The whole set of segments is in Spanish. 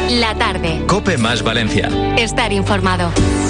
La tarde. COPE más Valencia. Estar informado.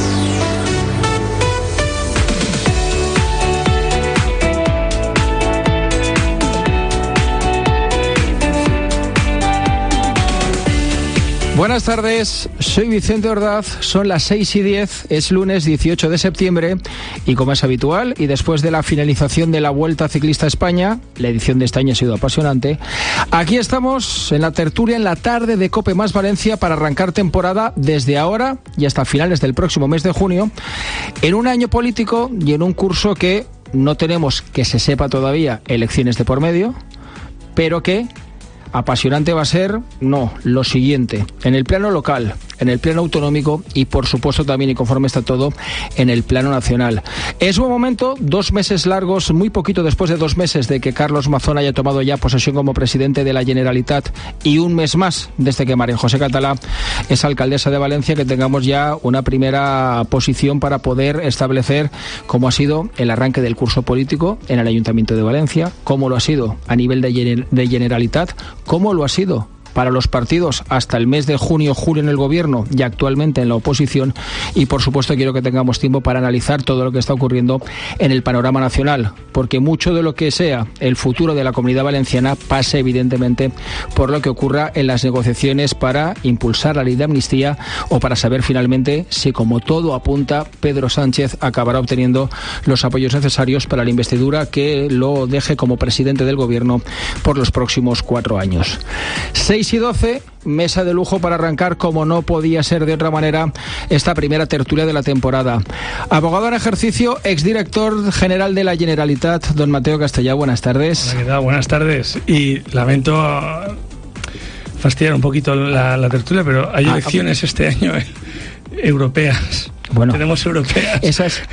Buenas tardes, soy Vicente Ordaz, son las 6:10, es lunes 18 de septiembre y como es habitual y después de la finalización de la Vuelta Ciclista a España, la edición de este año ha sido apasionante, aquí estamos en la tertulia en la tarde de COPE más Valencia para arrancar temporada desde ahora y hasta finales del próximo mes de junio, en un año político y en un curso que no tenemos, que se sepa todavía, elecciones de por medio, pero que apasionante va a ser, lo siguiente, en el plano local, en el plano autonómico y por supuesto también, y conforme está todo, en el plano nacional. Es un momento, 2 meses largos, muy poquito después de 2 meses de que Carlos Mazón haya tomado ya posesión como presidente de la Generalitat y un mes más desde que María José Catalá es alcaldesa de Valencia, que tengamos ya una primera posición para poder establecer cómo ha sido el arranque del curso político en el Ayuntamiento de Valencia, cómo lo ha sido a nivel de Generalitat, cómo lo ha sido para los partidos hasta el mes de junio, julio en el gobierno y actualmente en la oposición, y por supuesto quiero que tengamos tiempo para analizar todo lo que está ocurriendo en el panorama nacional, porque mucho de lo que sea el futuro de la Comunidad Valenciana pasa evidentemente por lo que ocurra en las negociaciones para impulsar la ley de amnistía o para saber finalmente si, como todo apunta, Pedro Sánchez acabará obteniendo los apoyos necesarios para la investidura que lo deje como presidente del gobierno por los próximos 4 años. 6:12, mesa de lujo para arrancar, como no podía ser de otra manera, esta primera tertulia de la temporada. Abogado en ejercicio, exdirector general de la Generalitat, don Mateo Castellà, buenas tardes. Hola, ¿qué tal? Buenas tardes. Y lamento fastidiar un poquito la tertulia, pero hay elecciones este año europeas. Bueno, tenemos europeas. Esas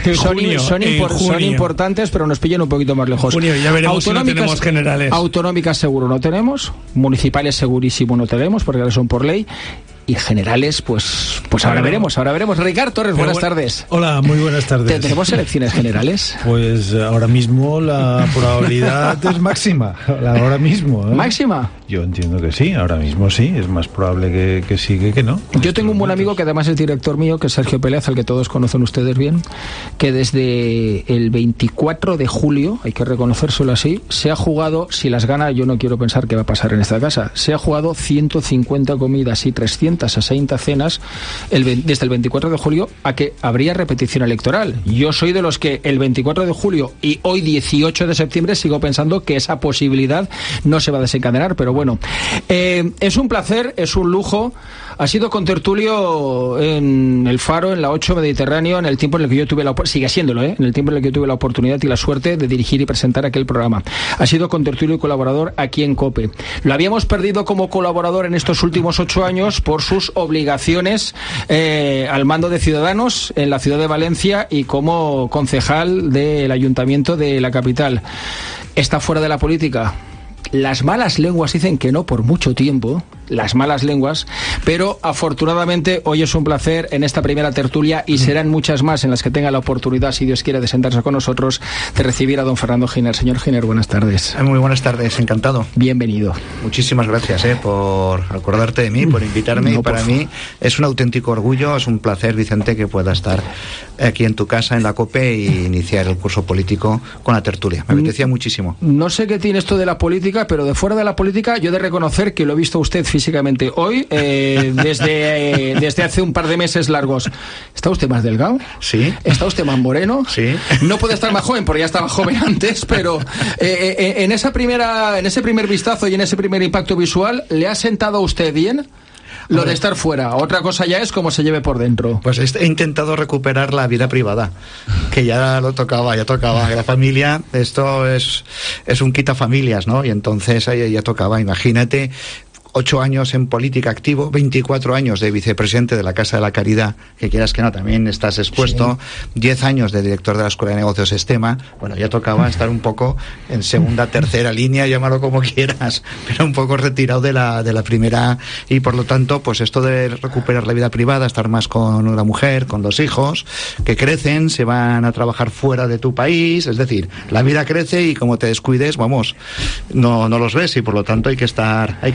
son importantes, pero nos pillan un poquito más lejos. Junio, ya veremos si no tenemos generales. Autonómicas seguro no tenemos, municipales segurísimo no tenemos, porque ahora son por ley. Y generales, pues ahora veremos. Ricardo Torres, buenas tardes. Hola, muy buenas tardes. ¿Tenemos elecciones generales? Pues ahora mismo la probabilidad es máxima. Ahora mismo. ¿Máxima? Yo entiendo que sí, ahora mismo sí. Es más probable que sí que no. Yo tengo un buen amigo que además es director mío, que es Sergio Pérez, al que todos conocen ustedes bien, que desde el 24 de julio, hay que reconocérselo así, se ha jugado, si las gana, yo no quiero pensar qué va a pasar en esta casa, se ha jugado 150 comidas y 360 cenas desde el 24 de julio a que habría repetición electoral. Yo soy de los que el 24 de julio y hoy 18 de septiembre sigo pensando que esa posibilidad no se va a desencadenar, pero bueno, es un placer, es un lujo. Ha sido contertulio en El Faro, en la 8 Mediterráneo, en el tiempo en el que yo tuve sigue siéndolo, en el tiempo en el que yo tuve la oportunidad y la suerte de dirigir y presentar aquel programa. Ha sido contertulio y colaborador aquí en COPE. Lo habíamos perdido como colaborador en estos últimos 8 años por sus obligaciones al mando de Ciudadanos en la ciudad de Valencia y como concejal del Ayuntamiento de la capital. Está fuera de la política. Las malas lenguas dicen que no por mucho tiempo, las malas lenguas, pero afortunadamente hoy es un placer en esta primera tertulia y serán muchas más en las que tenga la oportunidad, si Dios quiere, de sentarse con nosotros, de recibir a don Fernando Giner. Señor Giner, buenas tardes. Muy buenas tardes, encantado. Bienvenido. Muchísimas gracias por acordarte de mí, por invitarme. No, para mí es un auténtico orgullo, es un placer, Vicente, que pueda estar aquí en tu casa, en la COPE, e iniciar el curso político con la tertulia. Me apetecía muchísimo. No sé qué tiene esto de la política, pero de fuera de la política yo he de reconocer que lo he visto usted físicamente hoy, desde hace un par de meses largos. ¿Está usted más delgado? Sí. ¿Está usted más moreno? Sí. No puede estar más joven porque ya estaba joven antes, pero en ese primer vistazo y en ese primer impacto visual, ¿le ha sentado a usted bien lo de estar fuera? Otra cosa ya es cómo se lleve por dentro. Pues he intentado recuperar la vida privada, que ya tocaba. La familia, esto es un quitafamilias, ¿no? Y entonces ya tocaba, imagínate. 8 años en política activo, 24 años de vicepresidente de la Casa de la Caridad, que quieras que no, también estás expuesto, sí. 10 años de director de la Escuela de Negocios Estema. Bueno, ya tocaba estar un poco en segunda, tercera línea, llámalo como quieras, pero un poco retirado de la primera, y por lo tanto, pues esto de recuperar la vida privada, estar más con la mujer, con los hijos, que crecen, se van a trabajar fuera de tu país, es decir, la vida crece y como te descuides, vamos, no los ves, y por lo tanto hay que estar muy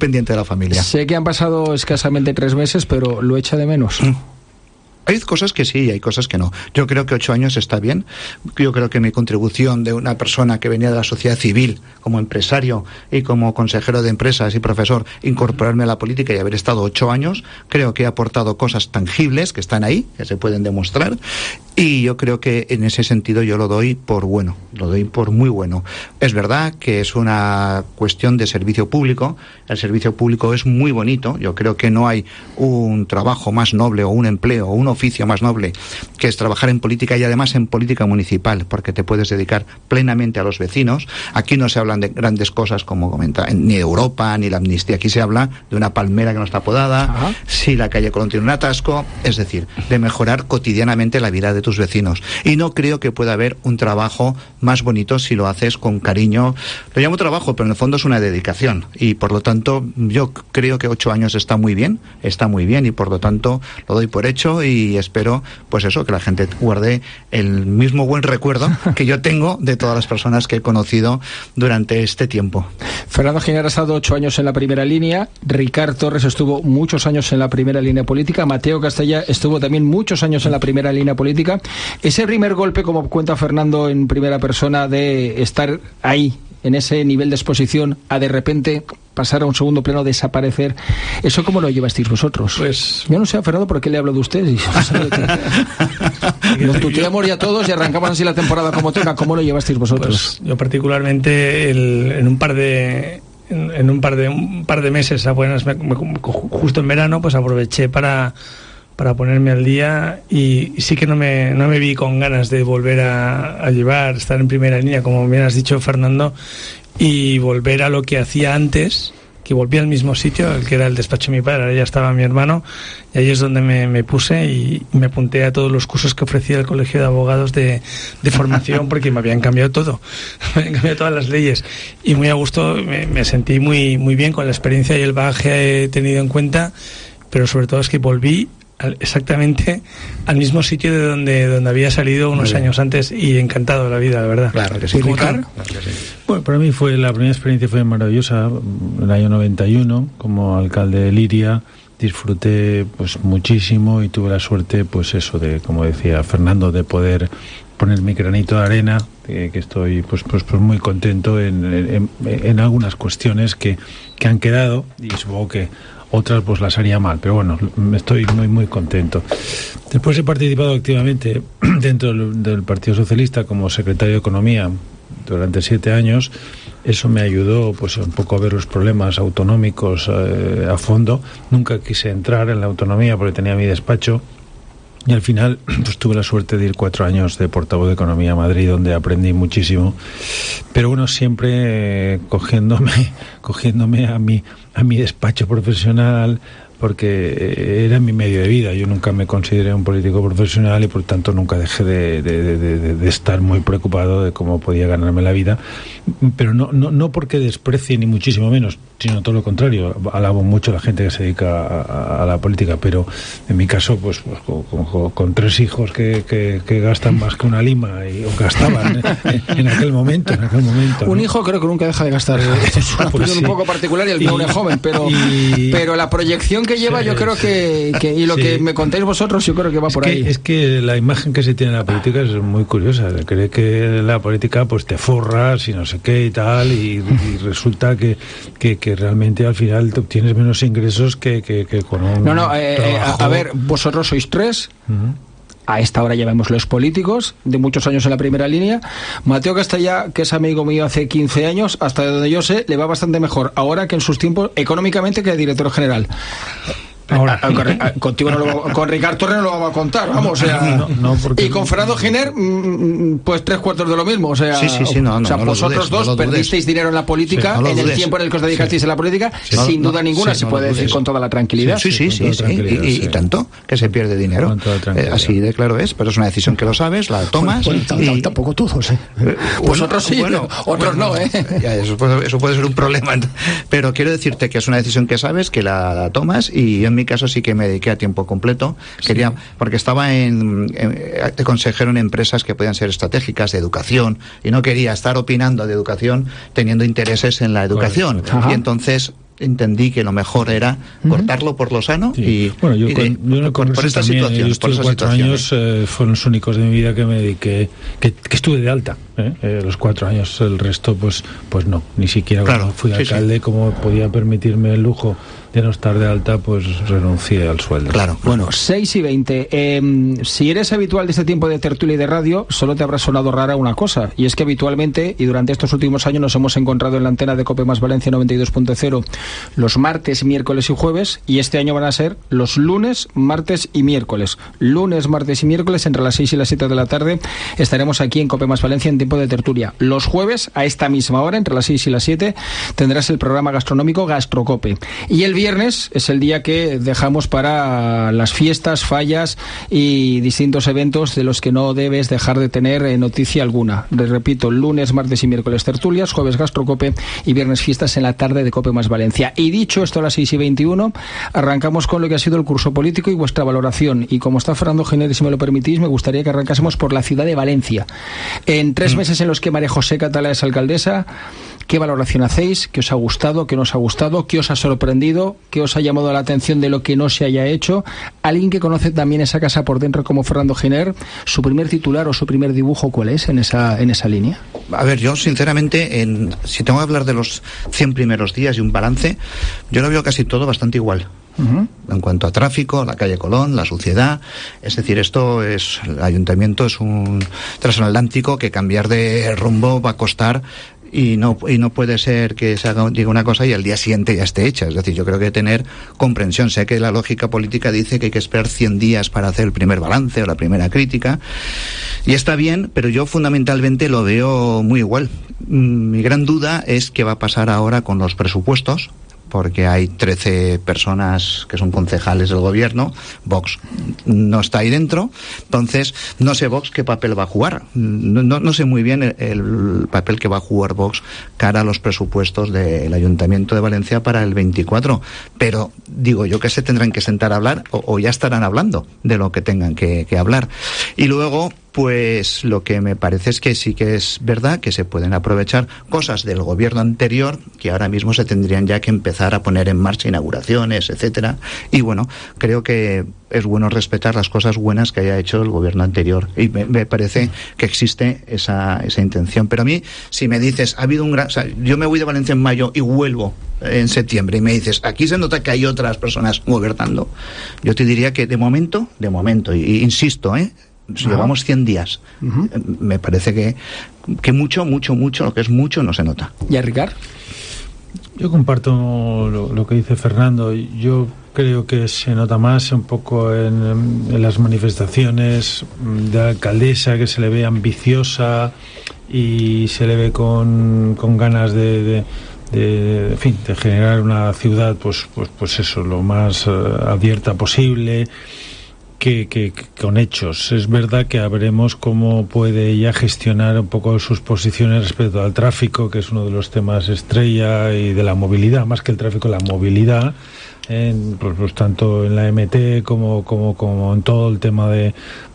pendiente de la familia. Sé que han pasado escasamente 3 meses, pero lo echa de menos. Hay cosas que sí y hay cosas que no. Yo creo que 8 años está bien. Yo creo que mi contribución de una persona que venía de la sociedad civil, como empresario y como consejero de empresas y profesor, incorporarme a la política y haber estado 8 años, creo que he aportado cosas tangibles que están ahí, que se pueden demostrar, y yo creo que en ese sentido yo lo doy por bueno, lo doy por muy bueno. Es verdad que es una cuestión de servicio público. El servicio público es muy bonito. Yo creo que no hay un trabajo más noble o un empleo o un oficio más noble que es trabajar en política, y además en política municipal, porque te puedes dedicar plenamente a los vecinos. Aquí no se hablan de grandes cosas como comenta, ni de Europa ni la amnistía. Aquí se habla de una palmera que no está podada, Ajá. si la calle Colón tiene un atasco, es decir, de mejorar cotidianamente la vida de tus vecinos. Y no creo que pueda haber un trabajo más bonito si lo haces con cariño. Lo llamo trabajo, pero en el fondo es una dedicación, y por lo tanto yo creo que 8 años está muy bien, y por lo tanto lo doy por hecho, y espero pues eso, que la gente guarde el mismo buen recuerdo que yo tengo de todas las personas que he conocido durante este tiempo. Fernando Giner ha estado 8 años en la primera línea, Ricard Torres estuvo muchos años en la primera línea política, Mateo Castellà estuvo también muchos años en la primera línea política. Ese primer golpe, como cuenta Fernando en primera persona, de estar ahí en ese nivel de exposición a de repente pasar a un segundo plano, desaparecer, ¿eso cómo lo llevasteis vosotros? Pues yo no sé a Fernando por qué le hablo de ustedes. Nos tuteamos ya todos y arrancamos así la temporada como toca. ¿Cómo lo llevasteis vosotros? Pues yo particularmente en un par de meses apenas, justo en verano, pues aproveché para ponerme al día, y sí que no me vi con ganas de volver a estar en primera línea, como bien has dicho, Fernando, y volver a lo que hacía antes, que volví al mismo sitio, el que era el despacho de mi padre. Ahora ya estaba mi hermano, y ahí es donde me puse y me apunté a todos los cursos que ofrecía el Colegio de Abogados de formación, porque me habían cambiado todo, me habían cambiado todas las leyes, y muy a gusto, me sentí muy, muy bien con la experiencia y el bagaje tenido en cuenta, pero sobre todo es que volví exactamente al mismo sitio de donde había salido unos años antes, y encantado de la vida, la verdad. Claro que sí. Claro que sí. Bueno, para mí la primera experiencia fue maravillosa. En el año 91, como alcalde de Liria, disfruté pues muchísimo, y tuve la suerte, pues eso, de, como decía Fernando, de poder poner mi granito de arena, que estoy pues muy contento en algunas cuestiones que han quedado, y supongo que otras pues las haría mal, pero bueno, estoy muy muy contento. Después he participado activamente dentro del Partido Socialista como secretario de Economía durante 7 años. Eso me ayudó pues un poco a ver los problemas autonómicos a fondo. Nunca quise entrar en la autonomía porque tenía mi despacho, y al final pues tuve la suerte de ir 4 años de portavoz de Economía a Madrid, donde aprendí muchísimo, pero bueno, siempre cogiéndome a mi despacho profesional, porque era mi medio de vida. Yo nunca me consideré un político profesional, y por tanto nunca dejé de estar muy preocupado de cómo podía ganarme la vida, pero no porque desprecie ni muchísimo menos, sino todo lo contrario. Alabo mucho a la gente que se dedica a la política, pero en mi caso pues con 3 hijos que gastan más que una lima, o gastaban en aquel momento, un ¿no? hijo creo que nunca deja de gastar. Es una opinión un poco particular, y el mío es joven, pero la proyección que lleva, yo creo que y lo que me contáis vosotros, yo creo que va por ahí. Es que la imagen que se tiene de la política es muy curiosa. Cree que la política pues te forras y no sé qué y tal, y resulta que realmente al final te obtienes menos ingresos que con un trabajo. A ver, vosotros sois 3. Uh-huh. A esta hora ya vemos los políticos de muchos años en la primera línea. Mateo Castellà, que es amigo mío hace 15 años, hasta donde yo sé, le va bastante mejor ahora que en sus tiempos, económicamente, que el director general. Ahora. Contigo con Ricard Torres no lo vamos a contar, vamos, o sea, y con Fernando Giner pues 3/4 de lo mismo, o sea, vosotros dos perdisteis dinero en la política, en el tiempo en el que os dedicasteis a la política, sin duda ninguna, se puede decir con toda la tranquilidad. Sí, y tanto que se pierde dinero, así de claro es, pero es una decisión que lo sabes, la tomas. Tampoco todos, vosotros sí, bueno, otros no, eso puede ser un problema, pero quiero decirte que es una decisión que sabes, que la tomas, y en mi caso sí que me dediqué a tiempo completo. Quería, porque estaba de consejero en empresas que podían ser estratégicas de educación, y no quería estar opinando de educación teniendo intereses en la educación. Y entonces entendí que lo mejor era cortarlo por lo sano. Sí. Y bueno, yo en el por estas también, situaciones. Yo estuve 4 años, fueron los únicos de mi vida que me dediqué, que estuve de alta. Los 4 años, el resto pues no, ni siquiera cuando fui alcalde, como podía permitirme el lujo de no estar de alta, pues renuncié al sueldo. Claro. Bueno, 6:20. Si eres habitual de este tiempo de tertulia y de radio, solo te habrá sonado rara una cosa, y es que habitualmente, y durante estos últimos años, nos hemos encontrado en la antena de COPE más Valencia 92.0 los martes, miércoles y jueves, y este año van a ser los lunes, martes y miércoles. Lunes, martes y miércoles, entre las 6 y las 7 de la tarde, estaremos aquí en COPE más Valencia en tiempo de tertulia. Los jueves, a esta misma hora, entre las 6 y las 7, tendrás el programa gastronómico Gastrocope. Y el viernes es el día que dejamos para las fiestas, fallas y distintos eventos de los que no debes dejar de tener noticia alguna. Les repito, lunes, martes y miércoles tertulias, jueves Gastrocope y viernes fiestas en la tarde de COPE más Valencia. Y dicho esto, a las 6:21, arrancamos con lo que ha sido el curso político y vuestra valoración. Y como está Fernando Giner, si me lo permitís, me gustaría que arrancásemos por la ciudad de Valencia. En 3 meses en los que María José Catalá es alcaldesa, ¿qué valoración hacéis? ¿Qué os ha gustado? ¿Qué no os ha gustado? ¿Qué os ha sorprendido? ¿Qué os ha llamado la atención de lo que no se haya hecho? Alguien que conoce también esa casa por dentro como Fernando Giner, ¿su primer titular o su primer dibujo cuál es en esa línea? A ver, yo sinceramente, si tengo que hablar de los 100 primeros días y un balance, yo lo veo casi todo bastante igual. En cuanto a tráfico, la calle Colón, la suciedad, es decir, el ayuntamiento es un transatlántico que cambiar de rumbo va a costar. Y no puede ser que se diga una cosa y al día siguiente ya esté hecha. Es decir, yo creo que tener comprensión. Sé que la lógica política dice que hay que esperar 100 días para hacer el primer balance o la primera crítica. Y está bien, pero yo fundamentalmente lo veo muy igual. Mi gran duda es qué va a pasar ahora con los presupuestos, porque hay 13 personas que son concejales del gobierno. Vox no está ahí dentro, entonces no sé Vox qué papel va a jugar. No sé muy bien el papel que va a jugar Vox cara a los presupuestos del Ayuntamiento de Valencia para el 24, pero digo yo que se tendrán que sentar a hablar o ya estarán hablando de lo que tengan que hablar. Y luego, pues lo que me parece es que sí que es verdad que se pueden aprovechar cosas del gobierno anterior que ahora mismo se tendrían ya que empezar a poner en marcha, inauguraciones, etcétera. Y bueno, creo que es bueno respetar las cosas buenas que haya hecho el gobierno anterior, y me parece que existe esa intención. Pero a mí, si me dices, ha habido yo me voy de Valencia en mayo y vuelvo en septiembre y me dices, aquí se nota que hay otras personas gobernando, yo te diría que de momento, y insisto, llevamos 100 días. Me parece que mucho, lo que es mucho, no se nota. ¿Y a Ricard? Yo comparto lo que dice Fernando. Yo creo que se nota más un poco en las manifestaciones de la alcaldesa, que se le ve ambiciosa y se le ve con ganas de generar una ciudad pues eso, lo más abierta posible, que con hechos. Es verdad que veremos cómo puede ella gestionar un poco sus posiciones respecto al tráfico, que es uno de los temas estrella, y de la movilidad, más que el tráfico, la movilidad, pues tanto en la MT como en todo el tema de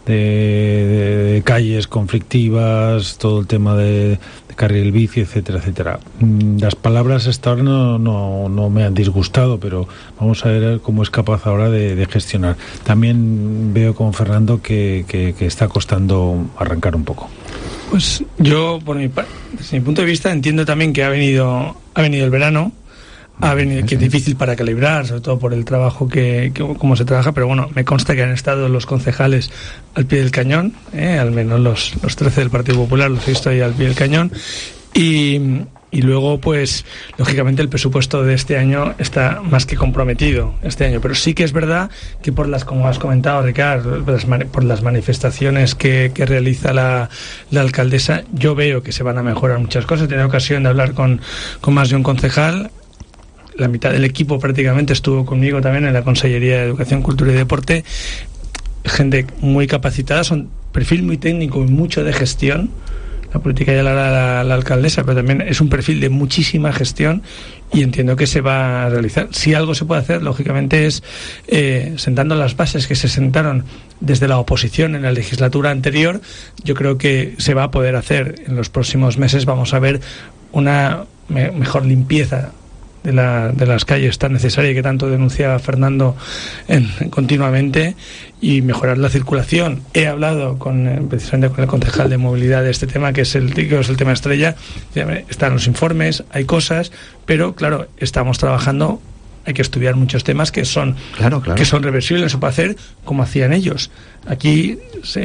calles conflictivas, todo el tema de carril bici, etcétera, etcétera. Las palabras hasta ahora no me han disgustado, pero vamos a ver cómo es capaz ahora de gestionar. También veo con Fernando que está costando arrancar un poco. Pues yo, desde mi punto de vista, entiendo también que ha venido el verano. Que es difícil para calibrar, sobre todo por el trabajo cómo se trabaja, pero bueno, me consta que han estado los concejales al pie del cañón, al menos los 13 del Partido Popular los he visto ahí al pie del cañón, y luego, pues, lógicamente el presupuesto de este año está más que comprometido este año, pero sí que es verdad que como has comentado, Ricardo, por las manifestaciones que realiza la alcaldesa, yo veo que se van a mejorar muchas cosas. He tenido ocasión de hablar con más de un concejal. La mitad del equipo prácticamente estuvo conmigo también en la Consellería de Educación, Cultura y Deporte. Gente muy capacitada, son perfil muy técnico y mucho de gestión. La política ya la hará la alcaldesa, pero también es un perfil de muchísima gestión, y entiendo que se va a realizar. Si algo se puede hacer, lógicamente, es sentando las bases que se sentaron desde la oposición en la legislatura anterior. Yo creo que se va a poder hacer. En los próximos meses vamos a ver una mejor limpieza de las calles tan necesaria que tanto denuncia Fernando continuamente, y mejorar la circulación. He hablado precisamente con el concejal de movilidad de este tema, que es el tema estrella. Están los informes, hay cosas, pero claro, estamos trabajando. Hay que estudiar muchos temas que son que son reversibles, se puede hacer como hacían ellos. Aquí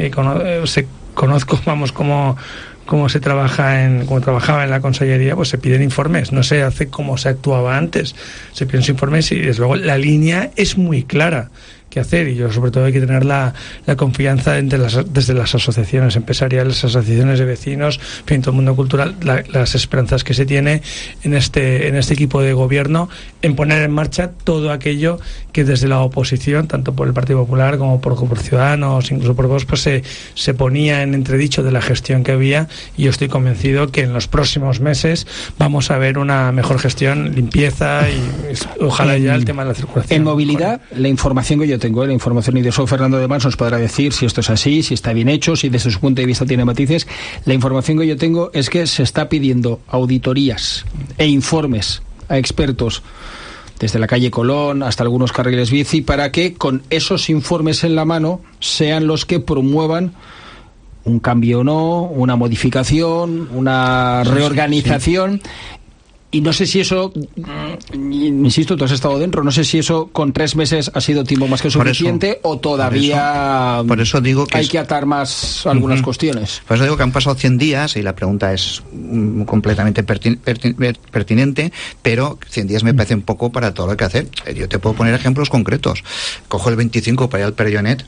conozco, vamos, cómo se trabaja como trabajaba en la consellería, pues se piden informes, no se hace como se actuaba antes, se piden informes y desde luego la línea es muy clara que hacer, y yo sobre todo hay que tener la confianza desde las asociaciones empresariales, las asociaciones de vecinos, en fin, todo el mundo cultural, las esperanzas que se tiene en este equipo de gobierno en poner en marcha todo aquello que desde la oposición, tanto por el Partido Popular como por Ciudadanos, incluso por Vox, pues se ponía en entredicho de la gestión que había, y yo estoy convencido que en los próximos meses vamos a ver una mejor gestión, limpieza y ojalá ya el tema de la circulación. En movilidad, la información que yo tengo, la información, y de eso Fernando además nos podrá decir si esto es así, si está bien hecho, si desde su punto de vista tiene matices. La información que yo tengo es que se está pidiendo auditorías e informes a expertos desde la calle Colón hasta algunos carriles bici, para que con esos informes en la mano sean los que promuevan un cambio o no, una modificación, una reorganización. Y no sé si eso, insisto, tú has estado dentro, no sé si eso con 3 meses ha sido tiempo más que suficiente, o todavía por eso digo que hay que atar más algunas cuestiones. Por eso digo que han pasado 100 días y la pregunta es completamente pertinente, pero 100 días me parecen poco para todo lo que hacer. Yo te puedo poner ejemplos concretos. Cojo el 25 para ir al Perellonet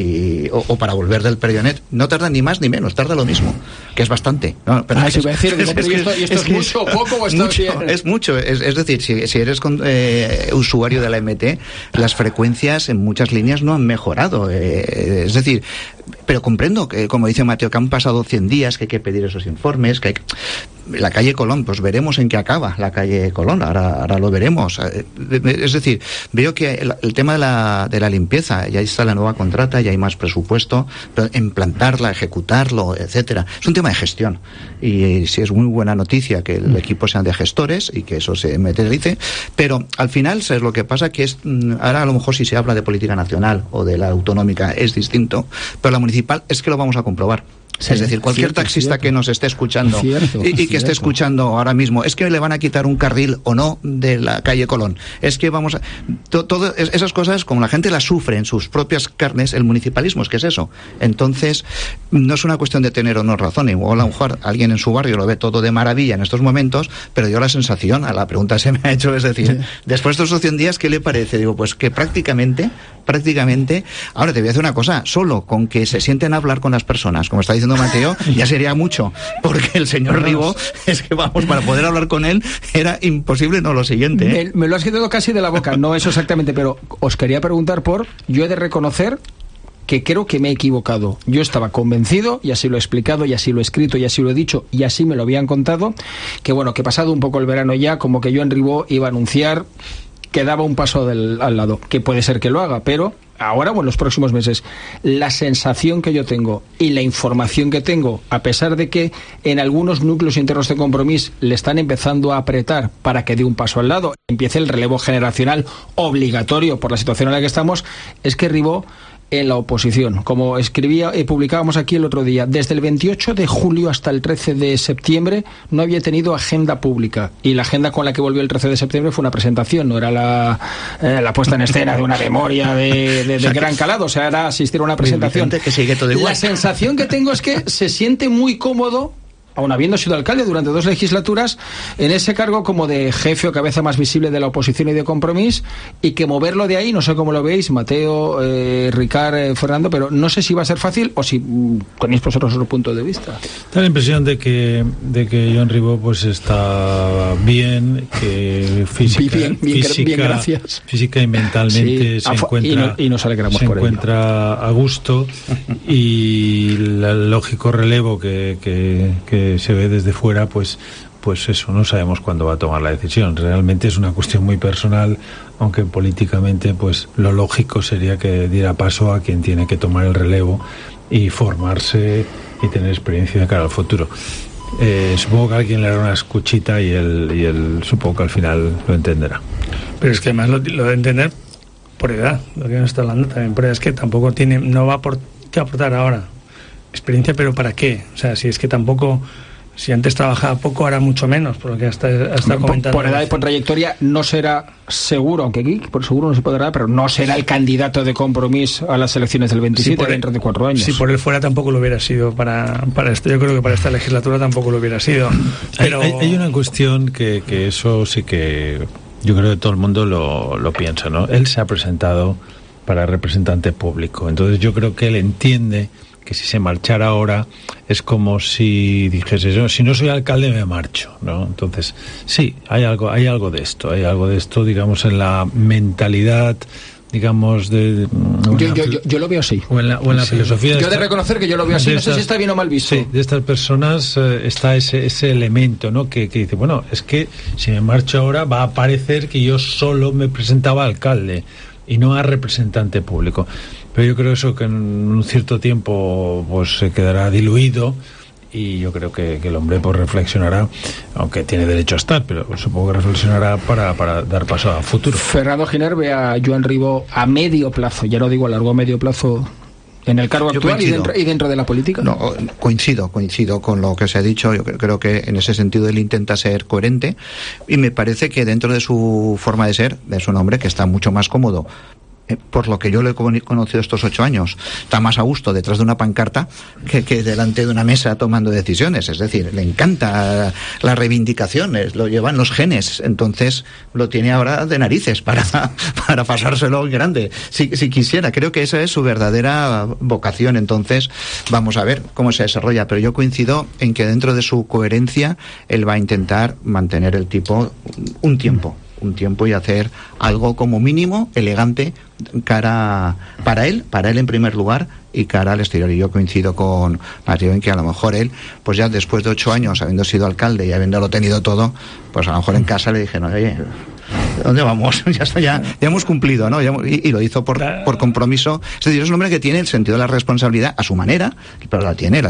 o para volver del Perellonet. No tarda ni más ni menos, tarda lo mismo, que es bastante. No, pero eso iba a decir, ¿y esto es mucho o poco o está bien? Es mucho, es decir, si eres usuario de la MT, las frecuencias en muchas líneas no han mejorado. Es decir, pero comprendo que, como dice Mateo, que han pasado 100 días, que hay que pedir esos informes, que hay la calle Colón, pues veremos en qué acaba la calle Colón, ahora lo veremos. Es decir, veo que el tema de la limpieza, ya está la nueva contrata, ya hay más presupuesto, pero implantarla, ejecutarlo, etcétera, es un tema de gestión, y sí es muy buena noticia que el equipo sean de gestores y que eso se materialice, pero al final, ¿sabes lo que pasa? Que ahora a lo mejor si se habla de política nacional o de la autonómica es distinto, pero la municipal es que lo vamos a comprobar. Sí, es decir, cualquier taxista que nos esté escuchando y que esté escuchando ahora mismo, es que le van a quitar un carril o no de la calle Colón. Es que vamos a... Todas esas cosas, como la gente las sufre en sus propias carnes, el municipalismo es que es eso. Entonces, no es una cuestión de tener o no razón. O a lo mejor alguien en su barrio lo ve todo de maravilla en estos momentos, pero yo la sensación, a la pregunta se me ha hecho, es decir, después de estos 100 días, ¿qué le parece? Digo, pues que prácticamente, ahora te voy a decir una cosa, solo con que se sienten a hablar con las personas, como está diciendo Mateo, ya sería mucho, porque el señor Ribó, es que vamos, para poder hablar con él era imposible, no lo siguiente. Me lo has quitado casi de la boca, no eso exactamente, pero os quería preguntar yo he de reconocer que creo que me he equivocado. Yo estaba convencido, y así lo he explicado, y así lo he escrito, y así lo he dicho, y así me lo habían contado, que bueno, que pasado un poco el verano ya, como que yo en Ribó iba a anunciar que daba un paso al lado, que puede ser que lo haga, pero ahora o en los próximos meses, la sensación que yo tengo y la información que tengo, a pesar de que en algunos núcleos internos de Compromís le están empezando a apretar para que dé un paso al lado, empiece el relevo generacional obligatorio por la situación en la que estamos, es que Ribó en la oposición, como escribía y publicábamos aquí el otro día, desde el 28 de julio hasta el 13 de septiembre no había tenido agenda pública, y la agenda con la que volvió el 13 de septiembre fue una presentación, no era la puesta en escena de una memoria de gran calado, o sea, era asistir a una presentación. Que sigue todo igual. La sensación que tengo es que se siente muy cómodo, aun habiendo sido alcalde durante 2 legislaturas, en ese cargo como de jefe o cabeza más visible de la oposición y de Compromís, y que moverlo de ahí, no sé cómo lo veis, Mateo, Ricard, Fernando, pero no sé si va a ser fácil o si tenéis vosotros otro punto de vista. Da la impresión de que Joan Ribó pues está bien, que física y mentalmente se encuentra y nos alegramos por encuentra ello. A gusto, y el lógico relevo que se ve desde fuera, pues eso, no sabemos cuándo va a tomar la decisión. Realmente es una cuestión muy personal, aunque políticamente pues lo lógico sería que diera paso a quien tiene que tomar el relevo y formarse y tener experiencia de cara al futuro. supongo que alguien le hará una escuchita y él supongo que al final lo entenderá. Pero es que además lo de entender por edad, lo que nos está hablando también por edad, es que tampoco no va a aportar ahora experiencia, pero ¿para qué? O sea, si es que tampoco, si antes trabajaba poco, ahora mucho menos, por lo que hasta comentando. Por edad y por trayectoria no será seguro, aunque aquí por seguro no se podrá, pero no será el candidato de Compromís a las elecciones del 27 dentro de 4 años. Si por él fuera tampoco lo hubiera sido para esto. Yo creo que para esta legislatura tampoco lo hubiera sido. Pero hay una cuestión que eso sí que yo creo que todo el mundo lo piensa, ¿no? Él se ha presentado para representante público, entonces yo creo que él entiende que si se marchara ahora es como si dijese, si no soy alcalde me marcho, ¿no? Entonces, sí, hay algo de esto, digamos, en la mentalidad, digamos, de... Yo lo veo así. O en la filosofía... Yo he de reconocer que yo lo veo así, no sé si está bien o mal visto. Sí, de estas personas está ese elemento, ¿no? Que dice, bueno, es que si me marcho ahora va a parecer que yo solo me presentaba a alcalde y no a representante público. Pero yo creo eso que en un cierto tiempo pues se quedará diluido y yo creo que el hombre pues reflexionará, aunque tiene derecho a estar, pero supongo que reflexionará para dar paso a futuro. Fernando Giner ve a Joan Ribó a medio plazo, ya no digo a largo, a medio plazo, en el cargo actual y dentro de la política. No, coincido con lo que se ha dicho. Yo creo que en ese sentido él intenta ser coherente y me parece que dentro de su forma de ser, es un hombre que está mucho más cómodo. Por lo que yo lo he conocido estos 8 años, está más a gusto detrás de una pancarta que delante de una mesa tomando decisiones. Es decir, le encanta las reivindicaciones, lo llevan los genes, entonces lo tiene ahora de narices para pasárselo en grande. Si quisiera, creo que esa es su verdadera vocación. Entonces, vamos a ver cómo se desarrolla. Pero yo coincido en que dentro de su coherencia, él va a intentar mantener el tipo un tiempo y hacer algo como mínimo elegante para él en primer lugar y cara al exterior. Y yo coincido con Mateo en que a lo mejor él, pues ya después de 8 años habiendo sido alcalde y habiéndolo tenido todo, pues a lo mejor en casa le dijeron, oye, ¿dónde vamos? Ya hemos cumplido, ¿no? Y lo hizo por compromiso. Es decir, es un hombre que tiene el sentido de la responsabilidad a su manera, pero la tiene.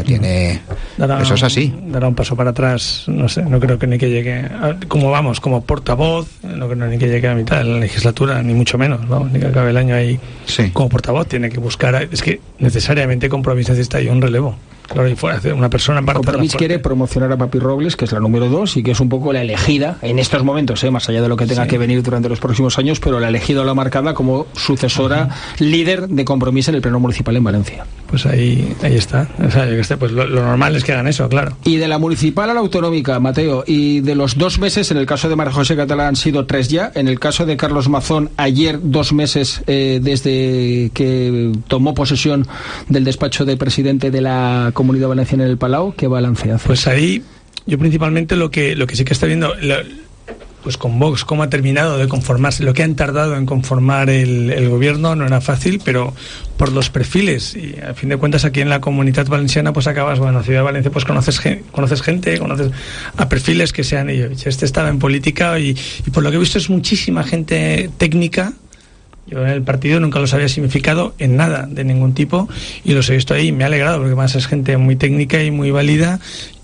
Eso es así. Dará un paso para atrás, no sé, no creo que ni que llegue, como portavoz, no creo ni que llegue a mitad de la legislatura, ni mucho menos, ¿no? Ni que acabe el año ahí. Sí. Como portavoz tiene que buscar, es que necesariamente Compromís necesita ahí un relevo. Claro, y fuera una persona para Compromís quiere promocionar a Papi Robles, que es la número 2 y que es un poco la elegida en estos momentos, más allá de lo que tenga que venir durante los próximos años, pero la elegida o la marcada como sucesora líder de Compromís en el Pleno Municipal en Valencia. Pues ahí está. O sea, pues lo normal es que hagan eso, claro. Y de la municipal a la autonómica, Mateo, y de los 2 meses, en el caso de María José Catalá han sido 3 ya, en el caso de Carlos Mazón, ayer 2 meses desde que tomó posesión del despacho de presidente de la Comunidad Valenciana en el Palau. ¿Qué balance hace? Pues ahí, yo principalmente lo que sí que está viendo, pues con Vox, cómo ha terminado de conformarse, lo que han tardado en conformar el gobierno no era fácil, pero por los perfiles, y a fin de cuentas aquí en la Comunidad Valenciana pues acabas, bueno, Ciudad de Valencia pues conoces gente, conoces a perfiles que sean ellos. Este estaba en política y por lo que he visto es muchísima gente técnica. Yo en el partido nunca los había significado en nada, de ningún tipo, y los he visto ahí, me ha alegrado, porque más es gente muy técnica y muy válida,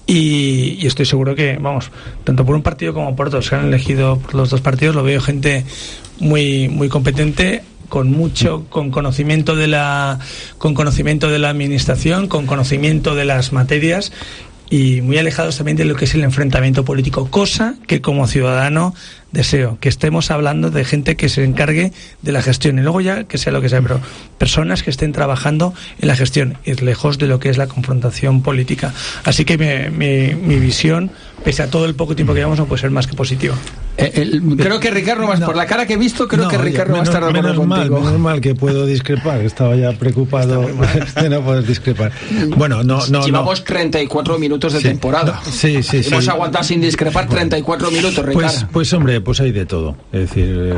y estoy seguro que, vamos, tanto por un partido como por otros que han elegido por los 2 partidos, lo veo gente muy, muy competente, con conocimiento de la administración, con conocimiento de las materias, y muy alejados también de lo que es el enfrentamiento político, cosa que como ciudadano deseo, que estemos hablando de gente que se encargue de la gestión y luego ya que sea lo que sea, pero personas que estén trabajando en la gestión, ir lejos de lo que es la confrontación política. Así que mi visión, pese a todo el poco tiempo que llevamos, no puede ser más que positiva. Creo que Ricardo, por la cara que he visto, que Ricardo va a estar de acuerdo contigo. Menos mal que puedo discrepar, estaba ya preocupado de no poder discrepar. Bueno, llevamos 34 minutos de temporada. Sí. Hemos aguantado sin discrepar 34 minutos, Ricardo. Pues hombre, pues hay de todo. Es decir,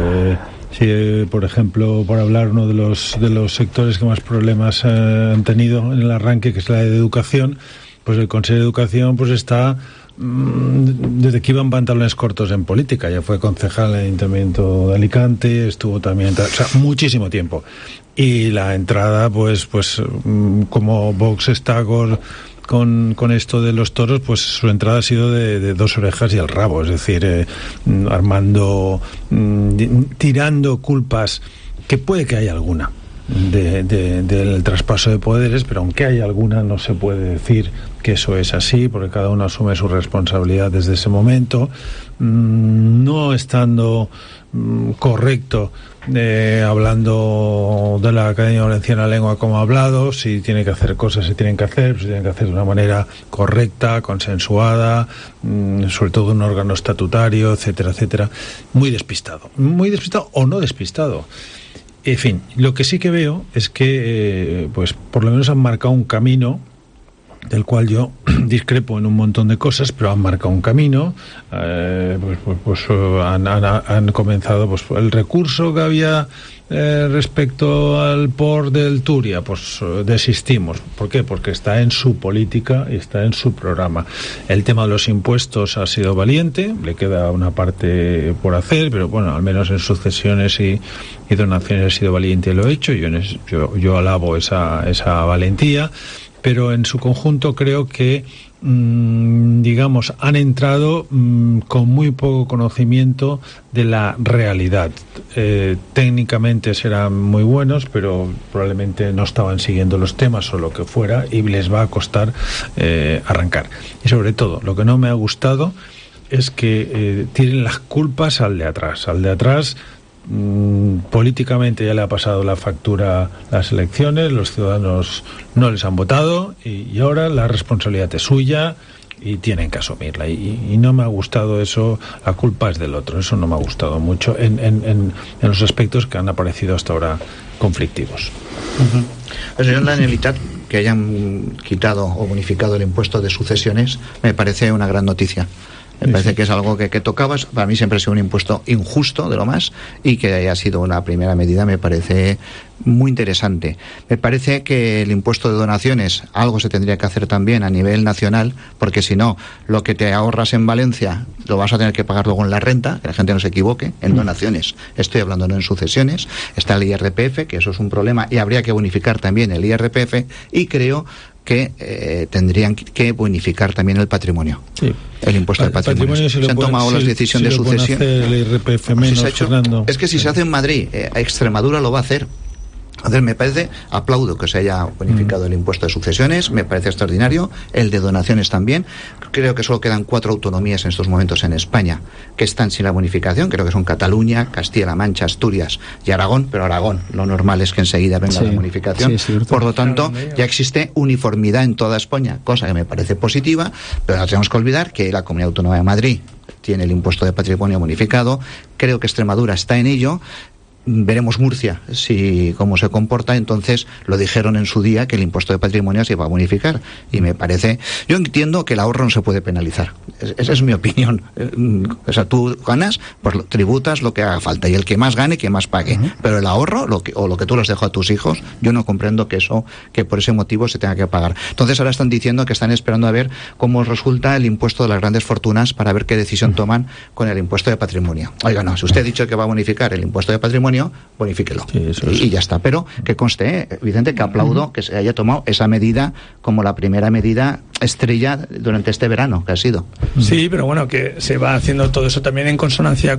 si por ejemplo, por hablar uno de los sectores que más problemas han tenido en el arranque, que es la de educación, pues el Consejo de Educación pues está desde que iba en pantalones cortos en política. Ya fue concejal en el Ayuntamiento de Alicante, estuvo también, muchísimo tiempo. Y la entrada, pues como Vox está con esto de los toros, pues su entrada ha sido de dos orejas y el rabo, es decir, tirando culpas, que puede que haya alguna del traspaso de poderes, pero aunque haya alguna, no se puede decir que eso es así, porque cada uno asume su responsabilidad desde ese momento, no estando correcto hablando de la Academia Valenciana de la Lengua como ha hablado. Si tiene que hacer cosas, se tienen que hacer, pero se tienen que hacer de una manera correcta, consensuada, sobre todo un órgano estatutario, etcétera, etcétera. Muy despistado o no despistado. En fin, lo que sí que veo es que pues por lo menos han marcado un camino del cual yo discrepo en un montón de cosas, pero han marcado un camino. Han comenzado pues el recurso que había respecto al port del Turia, pues desistimos. ¿Por qué? Porque está en su política y está en su programa. El tema de los impuestos ha sido valiente, le queda una parte por hacer, pero bueno, al menos en sucesiones y donaciones ha sido valiente y lo ha hecho. Yo alabo esa valentía, pero en su conjunto creo que digamos, han entrado con muy poco conocimiento de la realidad. Técnicamente serán muy buenos, pero probablemente no estaban siguiendo los temas o lo que fuera, y les va a costar arrancar. Y sobre todo, lo que no me ha gustado es que tiren las culpas al de atrás. Al de atrás, políticamente ya le ha pasado la factura las elecciones, los ciudadanos no les han votado y ahora la responsabilidad es suya y tienen que asumirla, y no me ha gustado eso. La culpa es del otro, eso no me ha gustado mucho en los aspectos que han aparecido hasta ahora conflictivos. El señor Danielitat, que hayan quitado o bonificado el impuesto de sucesiones, me parece una gran noticia. Me parece que es algo que tocabas. Para mí siempre ha sido un impuesto injusto de lo más, y que haya sido una primera medida me parece muy interesante. Me parece que el impuesto de donaciones, algo se tendría que hacer también a nivel nacional, porque si no, lo que te ahorras en Valencia lo vas a tener que pagar luego en la renta, que la gente no se equivoque, en donaciones. Estoy hablando no en sucesiones. Está el IRPF, que eso es un problema, y habría que bonificar también el IRPF, y creo que tendrían que bonificar también el patrimonio, sí, el impuesto de patrimonio. Se han tomado las decisiones de sucesión. El IRPF menos, es que si se hace en Madrid, Extremadura lo va a hacer. Entonces me parece, aplaudo que se haya bonificado el impuesto de sucesiones, me parece extraordinario, el de donaciones también. Creo que solo quedan 4 autonomías en estos momentos en España que están sin la bonificación. Creo que son Cataluña, Castilla-La Mancha, Asturias y Aragón, pero Aragón lo normal es que enseguida venga la bonificación. Por lo tanto, ya existe uniformidad en toda España, cosa que me parece positiva, pero no tenemos que olvidar que la Comunidad Autónoma de Madrid tiene el impuesto de patrimonio bonificado. Creo que Extremadura está en ello. Veremos Murcia cómo se comporta. Entonces lo dijeron en su día que el impuesto de patrimonio se iba a bonificar, y me parece, yo entiendo que el ahorro no se puede penalizar, esa es mi opinión. O sea, tú ganas, pues tributas lo que haga falta, y el que más gane, que más pague. Pero el ahorro, lo que tú les dejas a tus hijos, yo no comprendo que por ese motivo se tenga que pagar. Entonces ahora están diciendo que están esperando a ver cómo resulta el impuesto de las grandes fortunas, para ver qué decisión toman con el impuesto de patrimonio. Oiga, no, si usted ha dicho que va a bonificar el impuesto de patrimonio, bonifíquelo, y ya está. Pero que conste, evidente, que aplaudo que se haya tomado esa medida como la primera medida estrella durante este verano que ha sido. Sí, pero bueno, que se va haciendo todo eso también en consonancia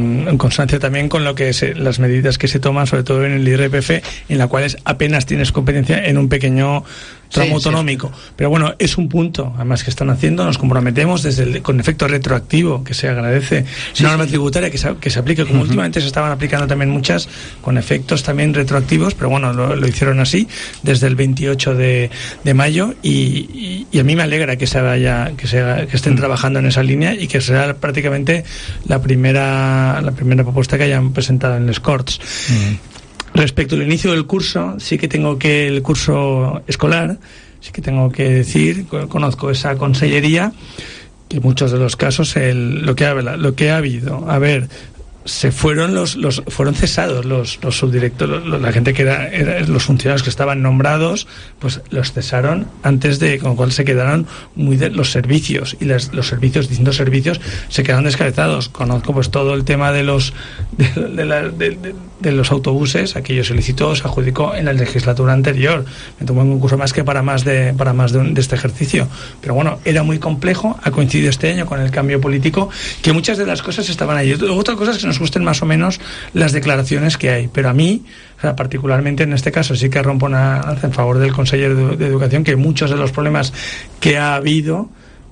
también con lo que las medidas que se toman, sobre todo en el IRPF, en la cual apenas tienes competencia en un pequeño tramo autonómico. Pero bueno, es un punto además que están haciendo. Nos comprometemos con efecto retroactivo, que se agradece, norma tributaria que se aplique, como últimamente se estaban aplicando también muchas con efectos también retroactivos, pero bueno, lo hicieron así desde el 28 de mayo, y a mí me alegra que estén trabajando en esa línea, y que será prácticamente la primera propuesta que hayan presentado en les Corts. Respecto al inicio del curso, el curso escolar, sí que tengo que decir, conozco esa consellería, que en muchos de los casos lo que ha habido, fueron cesados los subdirectores, la gente que era los funcionarios que estaban nombrados, pues los cesaron antes con lo cual se quedaron los servicios, y distintos servicios se quedaron descabezados. Conozco pues todo el tema de de los autobuses, aquello se licitó, se adjudicó en la legislatura anterior. Me tomó un concurso más que para más de este ejercicio. Pero bueno, era muy complejo, ha coincidido este año con el cambio político, que muchas de las cosas estaban ahí. Otra cosa es que nos gusten más o menos las declaraciones que hay, pero a mí, o sea, particularmente en este caso, sí que rompo una lanza en favor del consejero de Educación, que muchos de los problemas que ha habido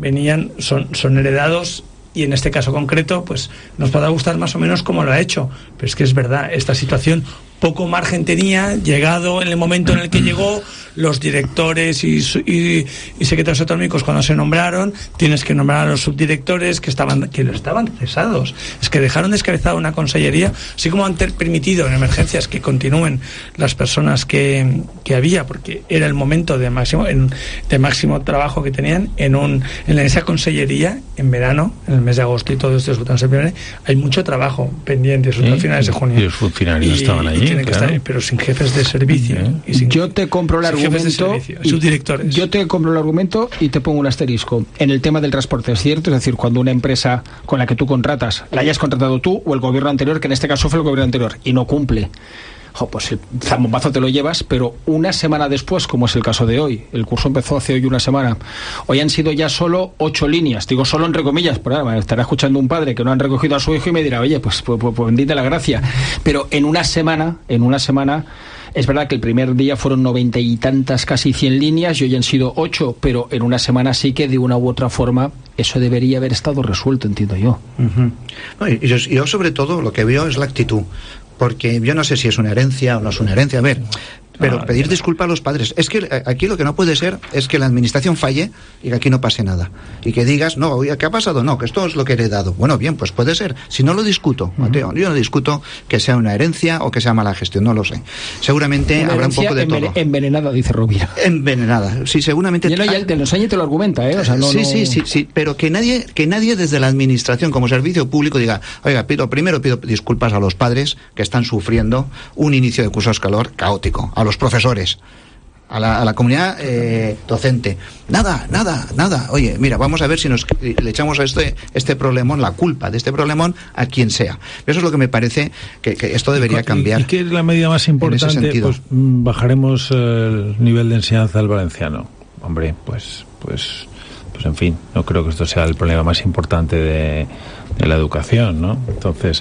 son heredados. Y en este caso concreto, pues nos podrá gustar más o menos cómo lo ha hecho. Pero es que es verdad, esta situación poco margen tenía, llegado en el momento en el que llegó, los directores y secretarios autonómicos cuando se nombraron, tienes que nombrar a los subdirectores que estaban cesados. Es que dejaron descabezada una consellería, así como han permitido en emergencias que continúen las personas que había, porque era el momento de máximo trabajo que tenían en esa consellería en verano, en el mes de agosto y todo esto en septiembre, hay mucho trabajo pendiente, sobre todo a finales de junio. Y los funcionarios estaban allí. Tienen que estar ahí, pero sin jefes de servicio. Yo te compro el argumento. Subdirectores. Yo te compro el argumento y te pongo un asterisco. En el tema del transporte es cierto, es decir, cuando una empresa con la que tú contratas, la hayas contratado tú o el gobierno anterior, que en este caso fue el gobierno anterior, y no cumple, pues el zambombazo te lo llevas, pero una semana después, como es el caso de hoy, el curso empezó hace hoy una semana, hoy han sido ya solo 8 líneas, digo solo entre comillas, porque ahora me estará escuchando un padre que no han recogido a su hijo y me dirá, oye, pues bendita la gracia, pero en una semana, es verdad que el primer día fueron 90 y tantas, casi 100 líneas, y hoy han sido 8, pero en una semana sí que de una u otra forma eso debería haber estado resuelto, entiendo yo. Uh-huh. No, yo sobre todo lo que veo es la actitud. Porque yo no sé si es una herencia o no es una herencia, a ver, pero pedir disculpas a los padres. Es que aquí lo que no puede ser es que la administración falle y que aquí no pase nada. Y que digas, no, oye, ¿qué ha pasado? No, que esto es lo que he heredado. Bueno, bien, pues puede ser. Si no lo discuto, Mateo, yo no discuto que sea una herencia o que sea mala gestión, no lo sé. Seguramente una habrá un poco de todo. Envenenada, dice Rovira. Envenenada, sí, seguramente. Ya te los años te lo argumenta, ¿eh? O sea, sí, pero que nadie desde la administración como servicio público diga, oiga, primero pido disculpas a los padres que están sufriendo un inicio de curso escolar caótico, a los profesores, a la comunidad docente. Nada. Oye, mira, vamos a ver si le echamos a este problemón, la culpa de este problemón, a quien sea. Eso es lo que me parece que esto debería cambiar. ¿Y qué es la medida más importante? Pues bajaremos el nivel de enseñanza del valenciano. Hombre, pues en fin, no creo que esto sea el problema más importante de la educación, ¿no? Entonces,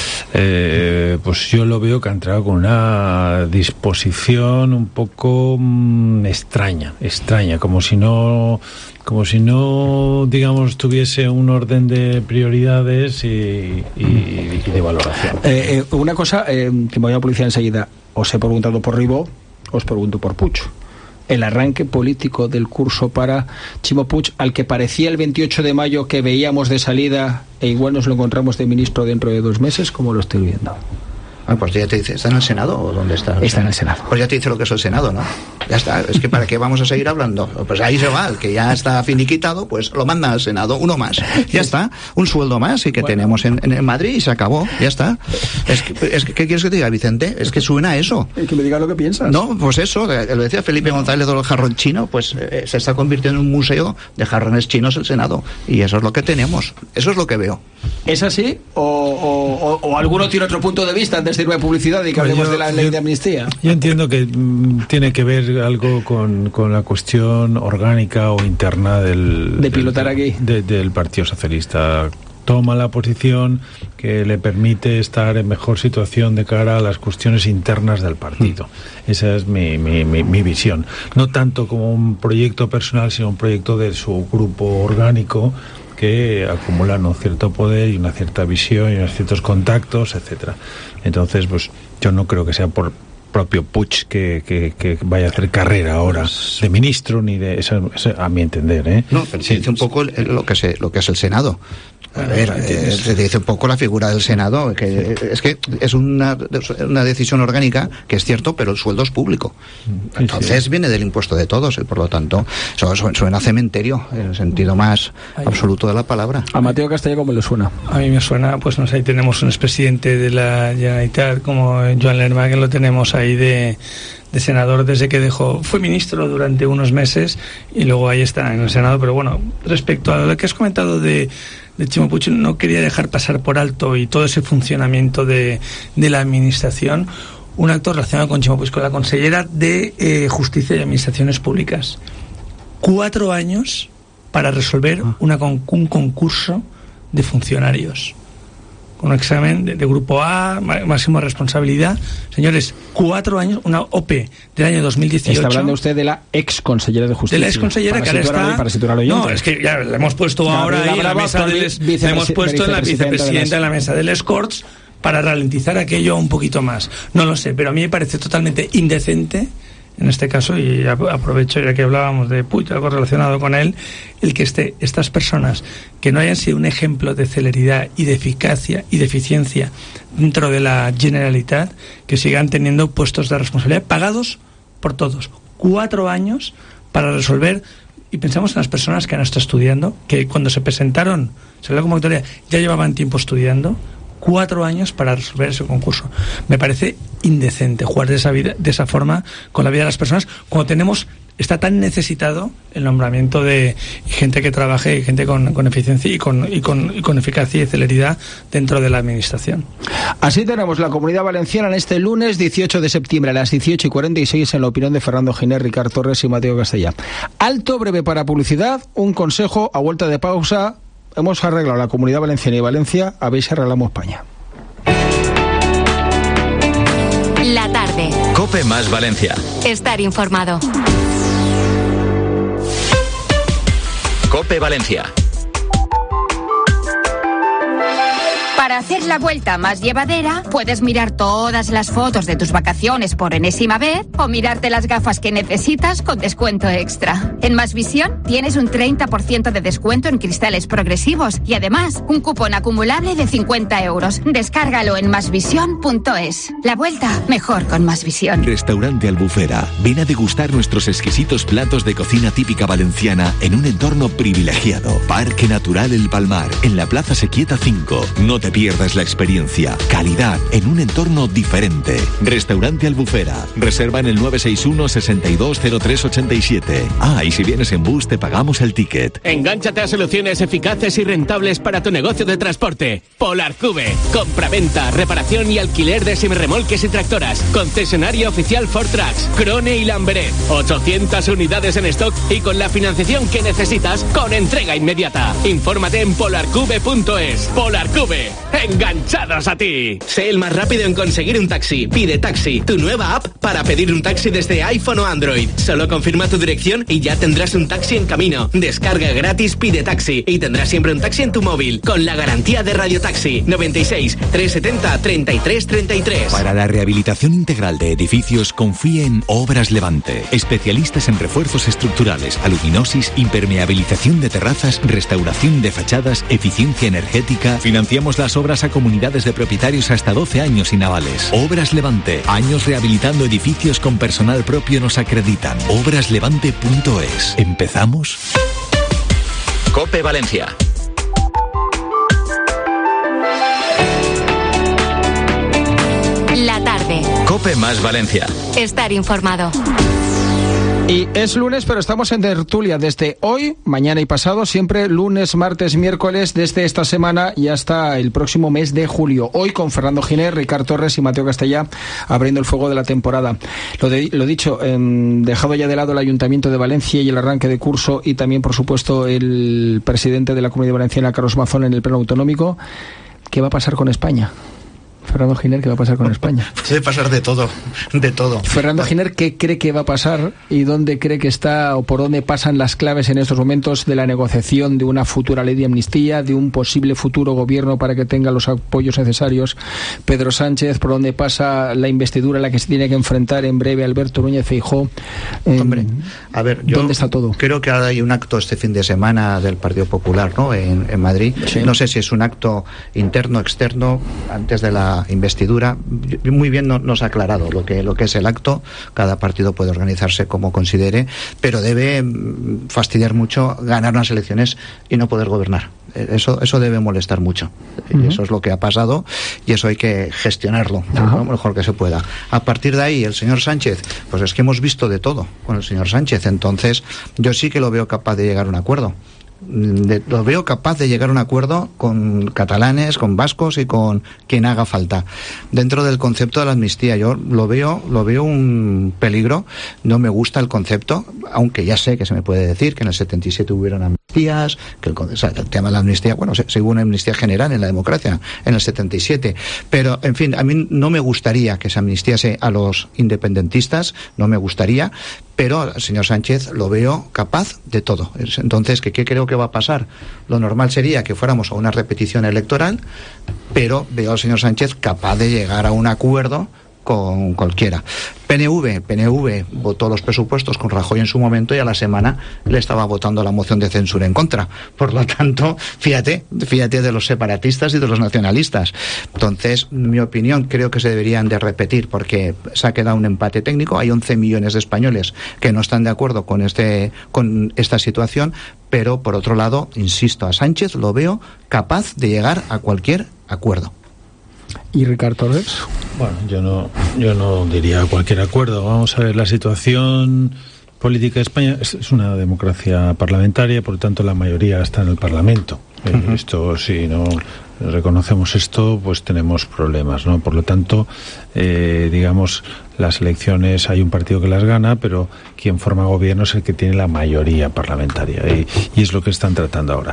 pues yo lo veo que ha entrado con una disposición un poco extraña, como si no, digamos, tuviese un orden de prioridades y de valoración. Una cosa, que me voy a la policía enseguida, os he preguntado por Ribó, os pregunto por Puig. El arranque político del curso para Ximo Puig, al que parecía el 28 de mayo que veíamos de salida e igual nos lo encontramos de ministro dentro de 2 meses, ¿cómo lo estoy viendo? Pues ya te dice, ¿está en el Senado o dónde está? Está en el Senado. Pues ya te dice lo que es el Senado, ¿no? Ya está, es que ¿para qué vamos a seguir hablando? Pues ahí se va, el que ya está finiquitado, pues lo manda al Senado, uno más. Ya está, un sueldo más y que tenemos en Madrid y se acabó, ya está. Es que ¿qué quieres que te diga, Vicente? Es que suena eso. Que me diga lo que piensas. No, pues eso, lo decía Felipe González del jarrón chino, pues se está convirtiendo en un museo de jarrones chinos el Senado. Y eso es lo que tenemos, eso es lo que veo. ¿Es así? ¿O alguno tiene otro punto de vista antes de irme a publicidad y que hablemos de la ley de amnistía? Yo entiendo que tiene que ver algo con la cuestión orgánica o interna de pilotar aquí del Partido Socialista. Toma la posición que le permite estar en mejor situación de cara a las cuestiones internas del partido. Esa es mi visión. No tanto como un proyecto personal, sino un proyecto de su grupo orgánico que acumulan un cierto poder y una cierta visión y unos ciertos contactos, etcétera. Entonces, pues yo no creo que sea por propio Puig que vaya a hacer carrera ahora de ministro ni de eso a mi entender, ¿eh? No, pero sí, dice un poco lo que es el Senado. A ver, se dice un poco la figura del Senado, que es una decisión orgánica, que es cierto, pero el sueldo es público. Entonces viene del impuesto de todos, y por lo tanto suena a cementerio, en el sentido más absoluto de la palabra. ¿A Mateo Castelló cómo le suena? A mí me suena, pues no sé, ahí tenemos un expresidente de la Generalitat como Joan Lerma, que lo tenemos ahí de senador desde que fue ministro durante unos meses y luego ahí está en el Senado. Pero bueno, respecto a lo que has comentado de Chimo Puig no quería dejar pasar por alto, y todo ese funcionamiento de la administración, un acto relacionado con Chimo Puig, con la consellera de Justicia y Administraciones Públicas. 4 años para resolver un concurso de funcionarios, con un examen de grupo A, máxima responsabilidad. Señores, 4 años, una OPE del año 2018. Está hablando usted de la ex consellera de Justicia. De la ex consellera que ahora está... Para situar al oyente. No, es que ya la hemos puesto ahora ahí en la mesa la hemos puesto en la vicepresidenta de la mesa del Escorts para ralentizar aquello un poquito más. No lo sé, pero a mí me parece totalmente indecente, en este caso, y aprovecho ya que hablábamos de Puig, algo relacionado con él, el que estas personas que no hayan sido un ejemplo de celeridad y de eficacia y de eficiencia dentro de la Generalitat, que sigan teniendo puestos de responsabilidad pagados por todos. 4 años para resolver, y pensamos en las personas que han estado estudiando, que cuando se presentaron, salió la convocatoria, ya llevaban tiempo estudiando. 4 años para resolver ese concurso. Me parece indecente jugar de esa forma con la vida de las personas, cuando está tan necesitado el nombramiento de gente que trabaje, y gente con eficiencia y con eficacia y celeridad dentro de la administración. Así tenemos la Comunidad Valenciana en este lunes 18 de septiembre a las 18:46, en la opinión de Fernando Giner, Ricard Torres y Mateo Castellà. Alto breve para publicidad, un consejo a vuelta de pausa. Hemos arreglado la Comunidad Valenciana y Valencia, a ver si arreglamos España. La tarde. COPE más Valencia. Estar informado. COPE Valencia. Para hacer la vuelta más llevadera, puedes mirar todas las fotos de tus vacaciones por enésima vez o mirarte las gafas que necesitas con descuento extra. En Más Visión tienes un 30% de descuento en cristales progresivos y además un cupón acumulable de 50 euros. Descárgalo en masvisión.es. La vuelta mejor con Más Visión. Restaurante Albufera. Ven a degustar nuestros exquisitos platos de cocina típica valenciana en un entorno privilegiado. Parque Natural El Palmar, en la Plaza Sequieta 5. No te pierdas la experiencia. Calidad en un entorno diferente. Restaurante Albufera. Reserva en el 961 620387. Y si vienes en bus te pagamos el ticket. Engánchate a soluciones eficaces y rentables para tu negocio de transporte. Polarcube. Compra-venta, reparación y alquiler de semirremolques y tractoras. Concesionario oficial Ford Trucks, Krone y Lamberet. 800 unidades en stock y con la financiación que necesitas con entrega inmediata. Infórmate en polarcube.es. Polarcube. ¡Enganchados a ti! Sé el más rápido en conseguir un taxi. Pide Taxi, tu nueva app para pedir un taxi desde iPhone o Android. Solo confirma tu dirección y ya tendrás un taxi en camino. Descarga gratis Pide Taxi y tendrás siempre un taxi en tu móvil, con la garantía de Radio Taxi. 96 370 33 33. Para la rehabilitación integral de edificios, confíe en Obras Levante. Especialistas en refuerzos estructurales, aluminosis, impermeabilización de terrazas, restauración de fachadas, eficiencia energética. Financiamos las obras a comunidades de propietarios hasta 12 años y navales. Obras Levante. Años rehabilitando edificios con personal propio nos acreditan. Obraslevante.es. ¿Empezamos? COPE Valencia. La tarde. COPE más Valencia. Estar informado. Y es lunes, pero estamos en tertulia desde hoy, mañana y pasado, siempre lunes, martes, miércoles, desde esta semana y hasta el próximo mes de julio. Hoy con Fernando Giner, Ricard Torres y Mateo Castellà, abriendo el fuego de la temporada. Lo dicho, dejado ya de lado el Ayuntamiento de Valencia y el arranque de curso, y también, por supuesto, el presidente de la Comunidad Valenciana, Carlos Mazón, en el pleno autonómico. ¿Qué va a pasar con España? Fernando Giner, ¿qué va a pasar con España? Puede pasar de todo, de todo. Fernando Giner, ¿qué cree que va a pasar y dónde cree que está o por dónde pasan las claves en estos momentos de la negociación de una futura ley de amnistía, de un posible futuro gobierno para que tenga los apoyos necesarios Pedro Sánchez? ¿Por dónde pasa la investidura a la que se tiene que enfrentar en breve Alberto Núñez Feijóo? Hombre, a ver, yo ¿dónde está todo? Creo que ahora hay un acto este fin de semana del Partido Popular, ¿no? En Madrid. Sí. No sé si es un acto interno, externo, antes de la investidura. Muy bien nos ha aclarado lo que es el acto. Cada partido puede organizarse como considere, pero debe fastidiar mucho ganar unas elecciones y no poder gobernar. Eso debe molestar mucho. Y eso es lo que ha pasado y eso hay que gestionarlo lo mejor que se pueda. A partir de ahí, el señor Sánchez, pues es que hemos visto de todo con el señor Sánchez, entonces yo sí que lo veo capaz de llegar a un acuerdo. Lo veo capaz de llegar a un acuerdo con catalanes, con vascos y con quien haga falta. Dentro del concepto de la amnistía, yo lo veo un peligro. No me gusta el concepto, aunque ya sé que se me puede decir que en el 77 hubieron amnistías, que el tema de la amnistía, bueno, se hubo una amnistía general en la democracia en el 77. Pero, en fin, a mí no me gustaría que se amnistiase a los independentistas, no me gustaría, pero al señor Sánchez lo veo capaz de todo. Entonces, ¿qué creo que va a pasar? Lo normal sería que fuéramos a una repetición electoral, pero veo al señor Sánchez capaz de llegar a un acuerdo con cualquiera. PNV votó los presupuestos con Rajoy en su momento y a la semana le estaba votando la moción de censura en contra. Por lo tanto, fíjate de los separatistas y de los nacionalistas. Entonces, mi opinión, creo que se deberían de repetir porque se ha quedado un empate técnico. Hay 11 millones de españoles que no están de acuerdo con esta situación, pero por otro lado, insisto, a Sánchez lo veo capaz de llegar a cualquier acuerdo. ¿Y Ricard Torres? Bueno, yo no diría cualquier acuerdo. Vamos a ver, la situación política de España es una democracia parlamentaria, por lo tanto la mayoría está en el Parlamento. Esto, si no reconocemos esto, pues tenemos problemas, ¿no? Por lo tanto, digamos, las elecciones hay un partido que las gana, pero quien forma gobierno es el que tiene la mayoría parlamentaria y es lo que están tratando ahora.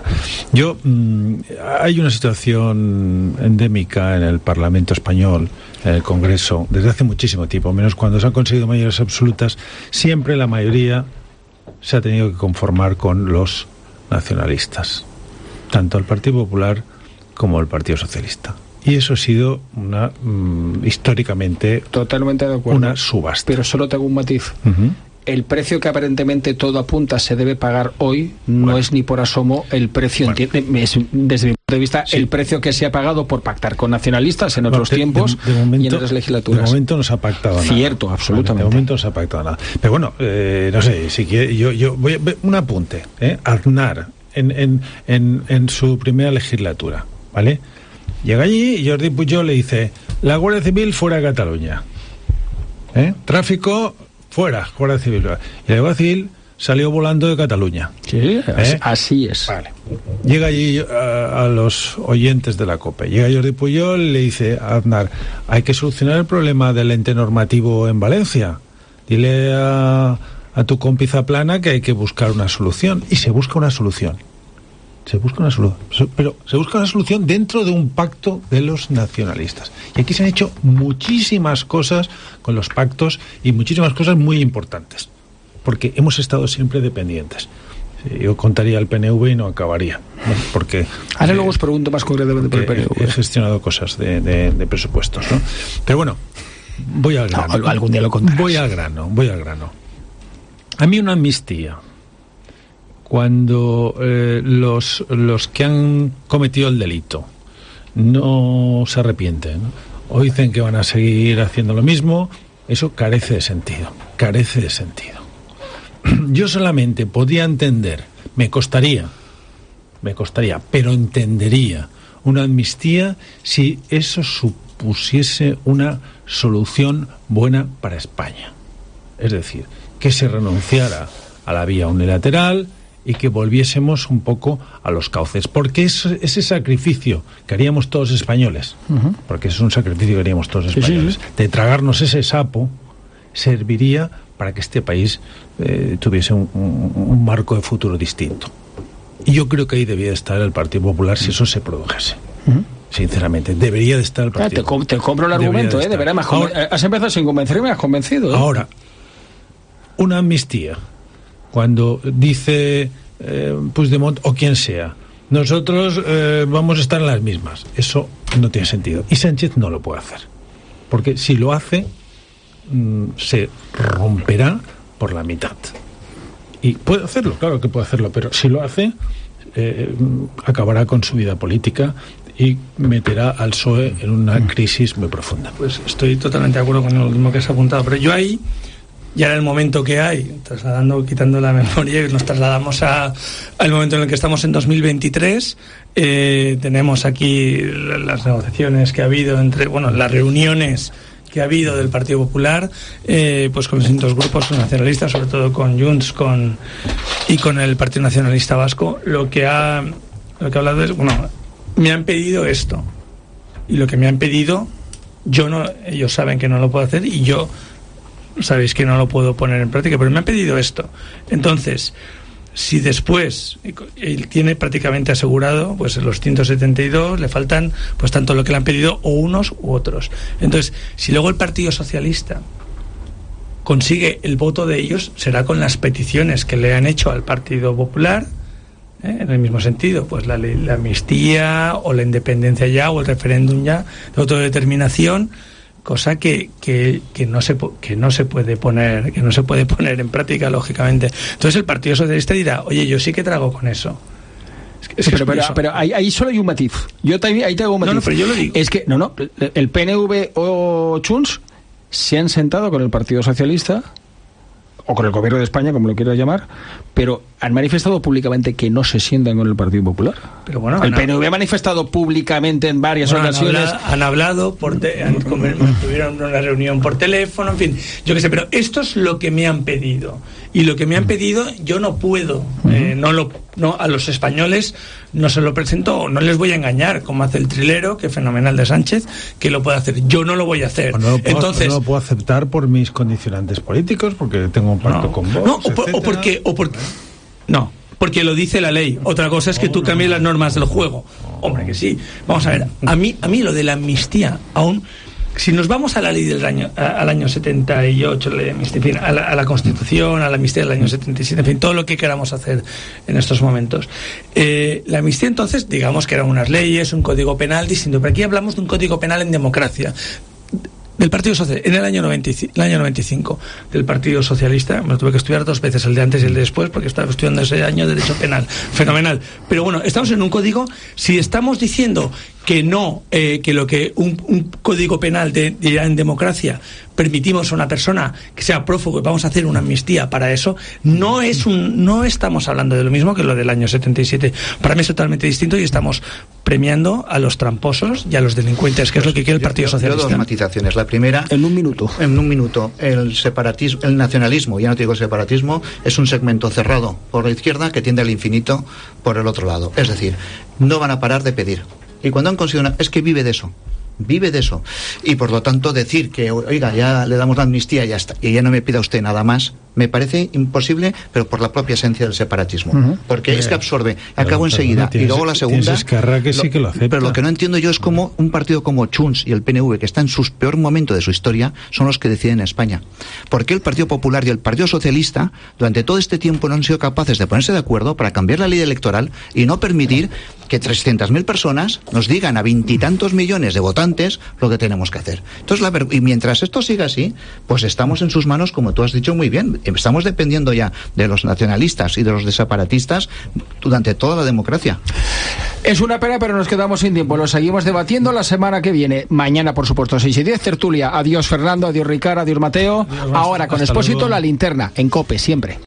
Hay una situación endémica en el Parlamento español, en el Congreso, desde hace muchísimo tiempo, menos cuando se han conseguido mayorías absolutas, siempre la mayoría se ha tenido que conformar con los nacionalistas, tanto el Partido Popular como el Partido Socialista. Y eso ha sido históricamente totalmente de acuerdo, una subasta. Pero solo tengo un matiz. El precio que aparentemente todo apunta se debe pagar hoy no es ni por asomo el precio, desde mi punto de vista, el precio que se ha pagado por pactar con nacionalistas en otros tiempos de momento, y en otras legislaturas. De momento no se ha pactado nada. Cierto, absolutamente. De momento no se ha pactado nada. Pero bueno, no sé, si quiere, yo voy a un apunte. Aznar, en su primera legislatura, ¿vale? Llega allí y Jordi Pujol le dice: la Guardia Civil fuera de Cataluña, tráfico fuera, Guardia Civil. Y la Guardia Civil salió volando de Cataluña. Sí, así es. Vale. Llega allí a los oyentes de la COPE, llega Jordi Pujol y le dice a Aznar: hay que solucionar el problema del ente normativo en Valencia. Dile a tu compi Zaplana que hay que buscar una solución. Y se busca una solución. Pero se busca una solución dentro de un pacto de los nacionalistas. Y aquí se han hecho muchísimas cosas con los pactos y muchísimas cosas muy importantes, porque hemos estado siempre dependientes. Yo contaría el PNV y no acabaría, ¿no? Porque ahora luego os pregunto más concretamente por el PNV. He gestionado cosas de presupuestos, ¿no? Pero bueno, voy al grano. No, algún día lo contarás. Voy al grano. A mí una amnistía, cuando los que han cometido el delito no se arrepienten, ¿no? O dicen que van a seguir haciendo lo mismo, eso carece de sentido. Yo solamente podía entender, me costaría, pero entendería una amnistía si eso supusiese una solución buena para España. Es decir, que se renunciara a la vía unilateral y que volviésemos un poco a los cauces, porque ese sacrificio que haríamos todos españoles, porque es un sacrificio que haríamos todos españoles, de tragarnos ese sapo, serviría para que este país tuviese un marco de futuro distinto. Y yo creo que ahí debía de estar el Partido Popular si eso se produjese. Sinceramente, debería de estar el Partido Popular. Te compro el argumento, de verdad. Has empezado sin convencerme, me has convencido. Ahora, una amnistía, cuando dice Puigdemont o quien sea, nosotros vamos a estar en las mismas, eso no tiene sentido. Y Sánchez no lo puede hacer, porque si lo hace, se romperá por la mitad. Y puede hacerlo, claro que puede hacerlo, pero si lo hace, acabará con su vida política y meterá al PSOE en una crisis muy profunda. Pues estoy totalmente de acuerdo con lo mismo que has apuntado, pero yo ahí, ya en el momento que hay, quitando la memoria, y nos trasladamos al momento en el que estamos en 2023, tenemos aquí las negociaciones que ha habido las reuniones que ha habido del Partido Popular, pues con los distintos grupos nacionalistas, sobre todo con Junts y con el Partido Nacionalista Vasco, lo que ha hablado es, bueno, me han pedido esto, y lo que me han pedido, ellos saben que no lo puedo hacer, y yo sabéis que no lo puedo poner en práctica, pero me han pedido esto. Entonces, si después él tiene prácticamente asegurado pues los 172, le faltan pues tanto lo que le han pedido o unos u otros. Entonces, si luego el Partido Socialista consigue el voto de ellos, será con las peticiones que le han hecho al Partido Popular, en el mismo sentido, pues la amnistía o la independencia ya o el referéndum ya de autodeterminación, cosa que no se puede poner en práctica, lógicamente. Entonces el Partido Socialista dirá, oye, yo sí que trago con eso. Pero ahí solo hay un matiz. Yo ahí tengo un matiz. No, pero yo lo digo. Es que el PNV o Junts se han sentado con el Partido Socialista o con el Gobierno de España, como lo quieras llamar, pero han manifestado públicamente que no se sientan con el Partido Popular. Pero bueno, el PNV ha manifestado públicamente en varias ocasiones. Han hablado, tuvieron una reunión por teléfono, en fin, yo qué sé, pero esto es lo que me han pedido. Y lo que me han pedido, yo no puedo, a los españoles no se lo presento, no les voy a engañar, como hace el Trilero, que es fenomenal de Sánchez, que lo puede hacer. Yo no lo voy a hacer. Entonces, no lo puedo aceptar por mis condicionantes políticos, porque tengo un pacto con vos. Porque lo dice la ley. Otra cosa es que tú cambies las normas del juego. Hombre, que sí. Vamos a ver, a mí lo de la amnistía, aún si nos vamos a la ley al año 78, en fin, a la Constitución, a la amnistía del año 77, en fin, todo lo que queramos hacer en estos momentos. La amnistía, entonces, digamos que eran unas leyes, un código penal distinto, pero aquí hablamos de un código penal en democracia. Del Partido Socialista, en el año 95 del Partido Socialista, me lo tuve que estudiar 2 veces, el de antes y el de después, porque estaba estudiando ese año Derecho Penal, fenomenal. Pero bueno, estamos en un código, si estamos diciendo que no, que lo que un código penal ya en democracia permitimos a una persona que sea prófugo y vamos a hacer una amnistía para eso, no estamos hablando de lo mismo que lo del año 77. Para mí es totalmente distinto y estamos premiando a los tramposos y a los delincuentes, que es lo que quiere el Partido Socialista. Yo 2 matizaciones. La primera, en un minuto, el separatismo, el nacionalismo, ya no te digo separatismo, es un segmento cerrado por la izquierda que tiende al infinito por el otro lado. Es decir, no van a parar de pedir. Y cuando han conseguido es que vive de eso. Y por lo tanto decir que, oiga, ya le damos la amnistía y ya está, y ya no me pida usted nada más, me parece imposible, pero por la propia esencia del separatismo. Porque es que absorbe, acabo enseguida, y luego la segunda, que sí que lo acepta. Pero lo que no entiendo yo es cómo un partido como Junts y el PNV, que está en su peor momento de su historia, son los que deciden en España. ¿Por qué el Partido Popular y el Partido Socialista durante todo este tiempo no han sido capaces de ponerse de acuerdo para cambiar la ley electoral y no permitir que 300.000 personas nos digan a 20 y tantos millones de votantes lo que tenemos que hacer? Entonces, y mientras esto siga así, pues estamos en sus manos, como tú has dicho muy bien. Estamos dependiendo ya de los nacionalistas y de los separatistas durante toda la democracia. Es una pena, pero nos quedamos sin tiempo. Lo seguimos debatiendo la semana que viene. Mañana, por supuesto, 6:10, tertulia. Adiós, Fernando. Adiós, Ricard. Adiós, Mateo. Ahora, con Expósito, la linterna. En COPE, siempre.